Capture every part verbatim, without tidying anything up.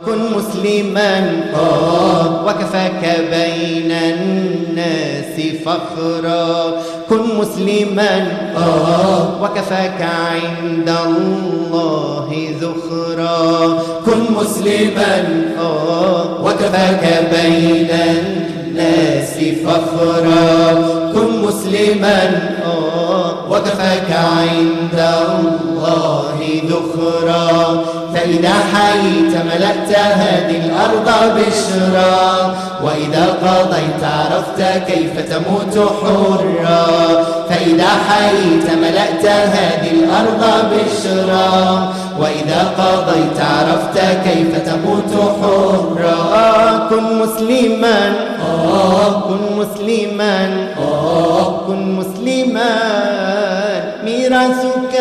كن مسلما وكفاك بين الناس فخرا. كن مسلما وكفاك عند الله ذخرا. كن مسلما وكفاك بين الناس فخرا. كن مسلما وكفاك عند الله ذخرا. فإذا حييت ملأت هذه الأرض بشرا، وإذا قضيت عرفت كيف تموت حرا. فإذا حييت ملأت هذه الأرض بشرا، وإذا قضيت عرفت كيف تموت حرا. كن مسلما كن مسلما كن مسلما. ميراثك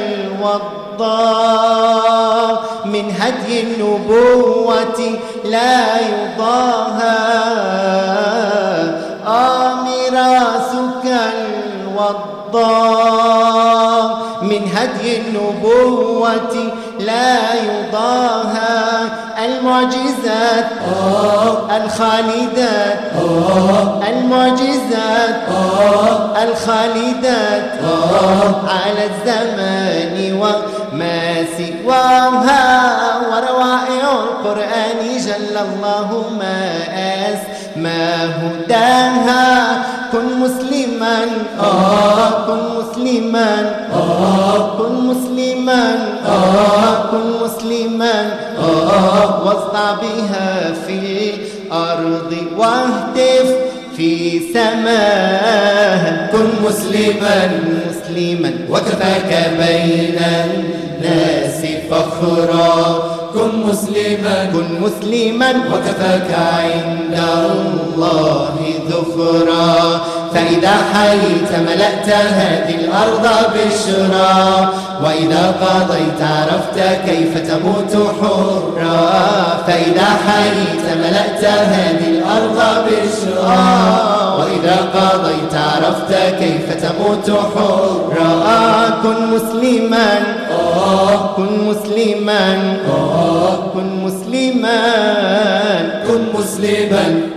الوضاء من هدي النبوة لا يضاهى. آه ميراثك الوضاء من هدي النبوة لا يضاهى. المعجزات الخالدات المعجزات الخالدات على الزمان وما سواها. وروائع القرآن جل الله ما أسمى هداها. كن مسلما كن مسلما كن مسلما كن مسلما واصدع بها في الأرض واهتف في سماها. كن مسلما مسلما وكفاك بين الناس فخرا. كن مسلما كن مسلما وكفاك عند الله ذخرا. فإذا حييت ملأت هذه الأرض بشرا، وإذا قضيت عرفت كيف تموت حرا. فإذا حييت ملأت هذه الأرض بشرا، وإذا قضيت عرفت كيف تموت حرا. كن مسلما كن مسلما كن مسلما كن مسلما